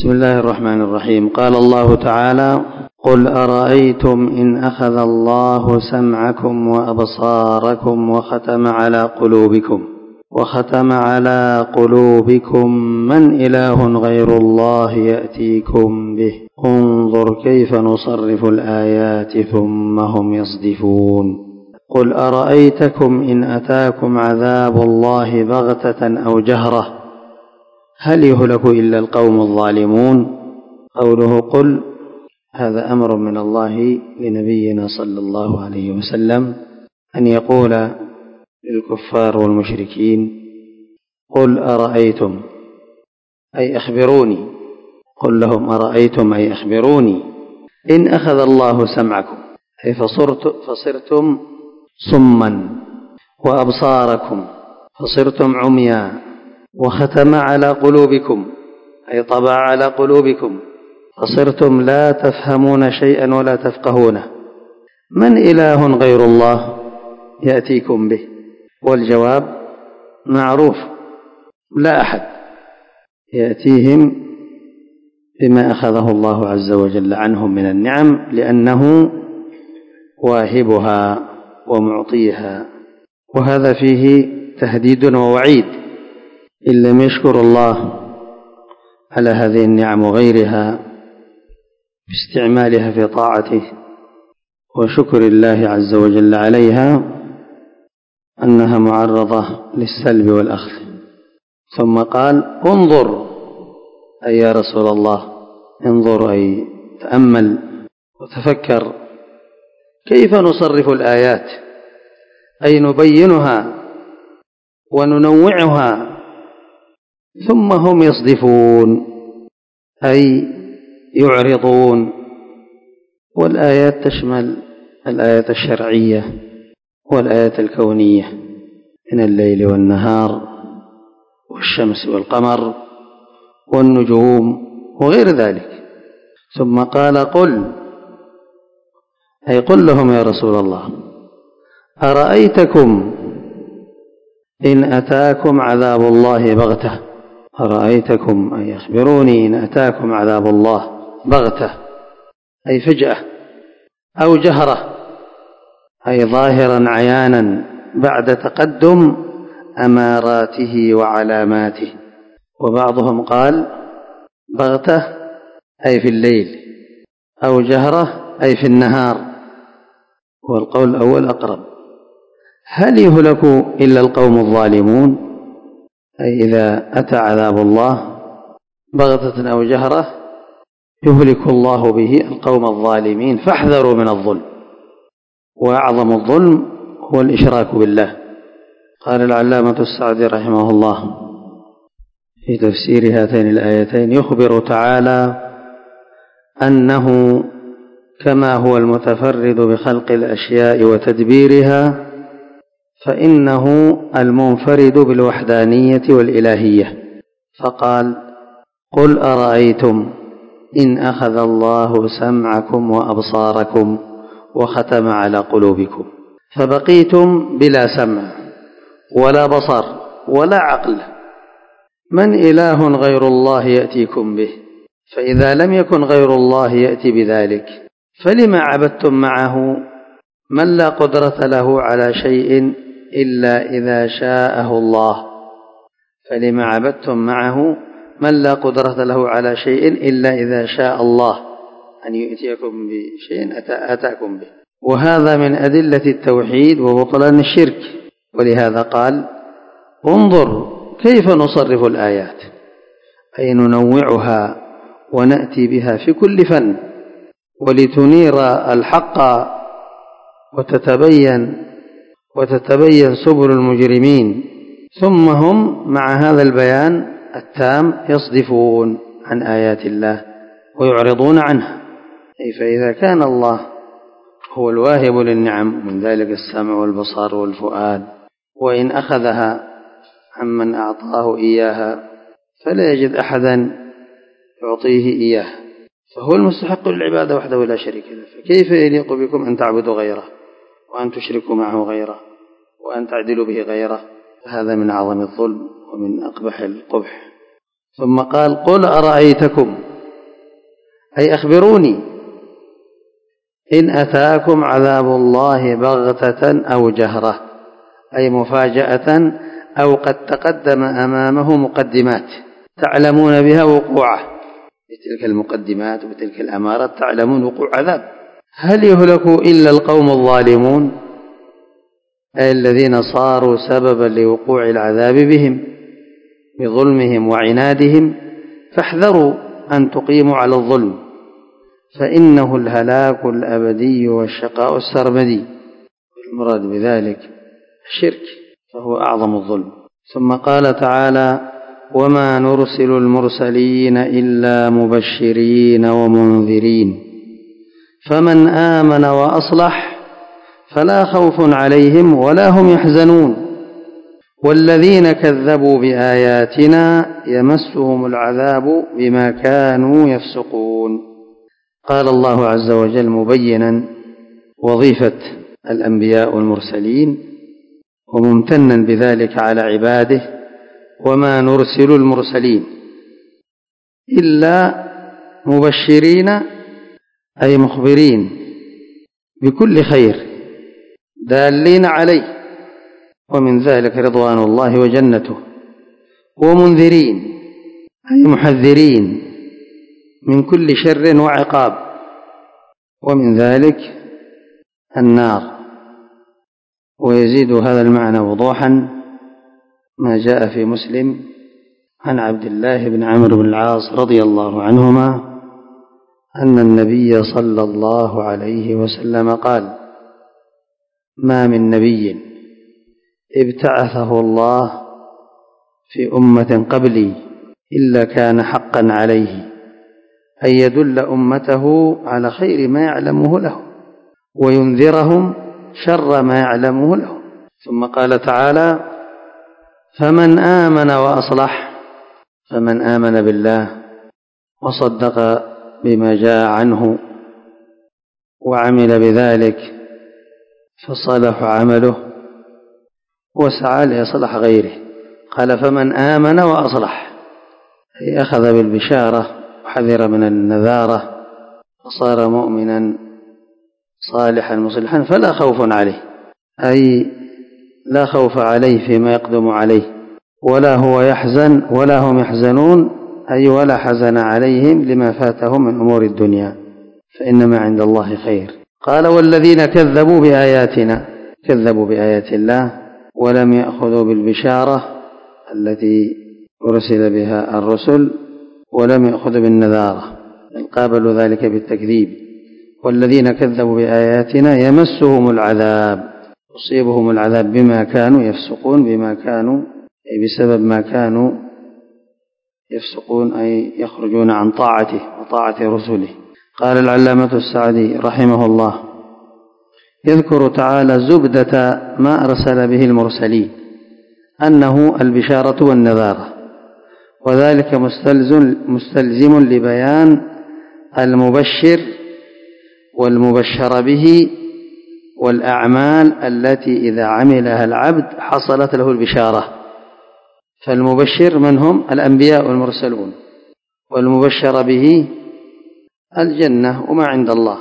بسم الله الرحمن الرحيم. قال الله تعالى: قل أرأيتم إن أخذ الله سمعكم وأبصاركم وختم على قلوبكم من إله غير الله يأتيكم به انظر كيف نصرف الآيات ثم هم يصدفون. قل أرأيتكم إن أتاكم عذاب الله بغتة أو جهرة هل يهلك إلا القوم الظالمون. قوله قل هذا أمر من الله لنبينا صلى الله عليه وسلم أن يقول للكفار والمشركين: قل أرأيتم أي أخبروني. قل لهم أرأيتم أي أخبروني إن أخذ الله سمعكم أي فصرتم صما، وأبصاركم فصرتم عميا، وختم على قلوبكم أي طبع على قلوبكم فصرتم لا تفهمون شيئا ولا تفقهونه. من إله غير الله يأتيكم به؟ والجواب معروف: لا أحد يأتيهم بما أخذه الله عز وجل عنهم من النعم، لأنه واهبها ومعطيها. وهذا فيه تهديد ووعيد إن لم يشكر الله على هذه النعم وغيرها باستعمالها في طاعته وشكر الله عز وجل عليها أنها معرضة للسلب والأخذ. ثم قال: انظر أي يا رسول الله انظر أي تأمل وتفكر كيف نصرف الآيات أي نبينها وننوعها ثم هم يصدفون أي يعرضون. والآيات تشمل الآيات الشرعية والآيات الكونية من الليل والنهار والشمس والقمر والنجوم وغير ذلك. ثم قال: قل أي قل لهم يا رسول الله أرأيتكم إن أتاكم عذاب الله بغتة. أرأيتكم أي أخبروني إن أتاكم عذاب الله بغتة أي فجأة، أو جهرة أي ظاهرا عيانا بعد تقدم أماراته وعلاماته. وبعضهم قال بغتة أي في الليل، أو جهرة أي في النهار، والقول الأول أقرب. هل يهلك إلا القوم الظالمون؟ أي إذا أتى عذاب الله بغتة أو جهرة يهلك الله به القوم الظالمين، فاحذروا من الظلم. وأعظم الظلم هو الإشراك بالله. قال العلامة السعدي رحمه الله في تفسير هاتين الآيتين: يخبر تعالى أنه كما هو المتفرد بخلق الأشياء وتدبيرها فإنه المنفرد بالوحدانية والإلهية. فقال: قل أرأيتم إن أخذ الله سمعكم وأبصاركم وختم على قلوبكم فبقيتم بلا سمع ولا بصر ولا عقل، من إله غير الله يأتيكم به؟ فإذا لم يكن غير الله يأتي بذلك فلما عبدتم معه من لا قدرة له على شيء إلا إذا شاءه الله. فلما عبدتم معه من لا قدرة له على شيء إلا إذا شاء الله أن يأتيكم بشيء أتاكم به. وهذا من أدلة التوحيد وبطلان الشرك. ولهذا قال: انظر كيف نصرف الآيات أي ننوعها ونأتي بها في كل فن ولتنير الحق وتتبين سبل المجرمين. ثم هم مع هذا البيان التام يصدفون عن آيات الله ويعرضون عنها. أي فإذا كان الله هو الواهب للنعم من ذلك السمع والبصر والفؤاد، وإن أخذها عمن أعطاه إياها فلا يجد أحدا يعطيه إياه، فهو المستحق للعبادة وحده لا شريك له. فكيف يليق بكم أن تعبدوا غيره وأن تشركوا معه غيره وأن تعدلوا به غيره؟ فهذا من أعظم الظلم ومن أقبح القبح. ثم قال: قل أرأيتكم أي أخبروني إن أتاكم عذاب الله بغتة أو جهرة، أي مفاجأة أو قد تقدم أمامه مقدمات تعلمون بها وقوعه، بتلك المقدمات وبتلك الأمارات تعلمون وقوع عذاب. هل يهلك إلا القوم الظالمون، أي الذين صاروا سببا لوقوع العذاب بهم بظلمهم وعنادهم، فاحذروا أن تقيموا على الظلم، فإنه الهلاك الأبدي والشقاء السرمدي، المراد بذلك الشرك فهو أعظم الظلم. ثم قال تعالى: وما نرسل المرسلين إلا مبشرين ومنذرين فمن آمن وأصلح فلا خوف عليهم ولا هم يحزنون والذين كذبوا بآياتنا يمسهم العذاب بما كانوا يفسقون. قال الله عز وجل مبينا وظيفة الأنبياء والمرسلين وممتنا بذلك على عباده: وما نرسل المرسلين إلا مبشرين، أي مخبرين بكل خير دالين عليه، ومن ذلك رضوان الله وجنته، ومنذرين أي محذرين من كل شر وعقاب، ومن ذلك النار. ويزيد هذا المعنى وضوحا ما جاء في مسلم عن عبد الله بن عمرو بن العاص رضي الله عنهما أن النبي صلى الله عليه وسلم قال: ما من نبي ابتعثه الله في أمة قبلي إلا كان حقا عليه أن يدل أمته على خير ما يعلمه له وينذرهم شر ما يعلمه له. ثم قال تعالى: فمن آمن وأصلح، فمن آمن بالله وصدق بما جاء عنه وعمل بذلك فصلح عمله وسعى لإصلاح غيره. قال: فمن آمن وأصلح، أي أخذ بالبشارة وحذر من النذارة فصار مؤمنا صالحا مصلحا فلا خوف عليه، أي لا خوف عليه فيما يقدم عليه، ولا هو يحزن ولا هم يحزنون، أي ولا حزن عليهم لما فاتهم من أمور الدنيا، فإنما عند الله خير. قال: والذين كذبوا بآياتنا، كذبوا بآيات الله ولم يأخذوا بالبشارة التي أرسل بها الرسل ولم يأخذوا بالنذارة، بل قابلوا ذلك بالتكذيب. والذين كذبوا بآياتنا يمسهم العذاب، يصيبهم العذاب بما كانوا يفسقون، بما كانوا أي بسبب ما كانوا يفسقون، أي يخرجون عن طاعته وطاعة رسله. قال العلامة السعدي رحمه الله: يذكر تعالى زبدة ما أرسل به المرسلين أنه البشارة والنذارة، وذلك مستلزم لبيان المبشر والمبشر به والأعمال التي إذا عملها العبد حصلت له البشارة. فالمبشر من هم؟ الأنبياء والمرسلون، والمبشر به الجنة وما عند الله،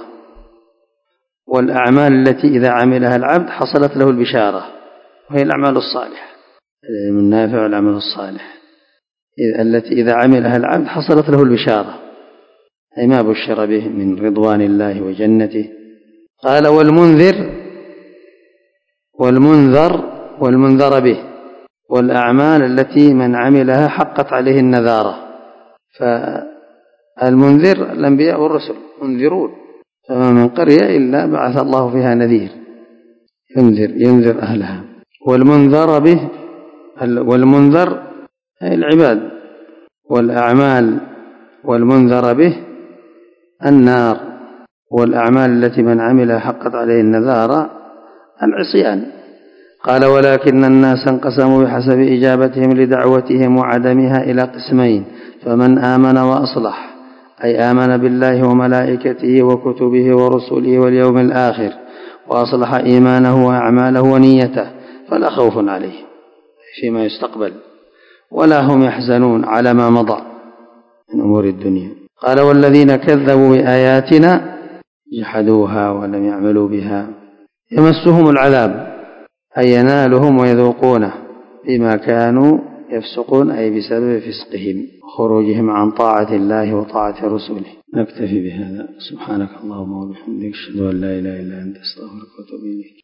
والأعمال التي إذا عملها العبد حصلت له البشارة وهي الأعمال الصالحة، العلم النافع والعمل الصالح التي إذا عملها العبد حصلت له البشارة، أي ما بشر به من رضوان الله وجنته. قال: والمنذر به والأعمال التي من عملها حقت عليه النذارة. فالمنذر الأنبياء والرسل منذرون، فما من قرية إلا بعث الله فيها نذير ينذر أهلها. والمنذر أي العباد، والأعمال والمنذر به النار، والأعمال التي من عملها حقت عليه النذارة العصيان. قال: ولكن الناس انقسموا بحسب إجابتهم لدعوتهم وعدمها إلى قسمين: فمن آمن وأصلح، أي آمن بالله وملائكته وكتبه ورسله واليوم الآخر وأصلح إيمانه وأعماله ونيته فلا خوف عليه فيما يستقبل ولا هم يحزنون على ما مضى من أمور الدنيا. قال والذين كذبوا بآياتنا جحدوها ولم يعملوا بها يمسهم العذاب أي ينالهم ويذوقونه بما كانوا يفسقون أي بسبب فسقهم وخروجهم عن طاعة الله وطاعة رسوله. نكتفي بهذا. سبحانك اللهم وبحمدك أشهد أن لا إله إلا أنت أستغفرك وأتوب إليك.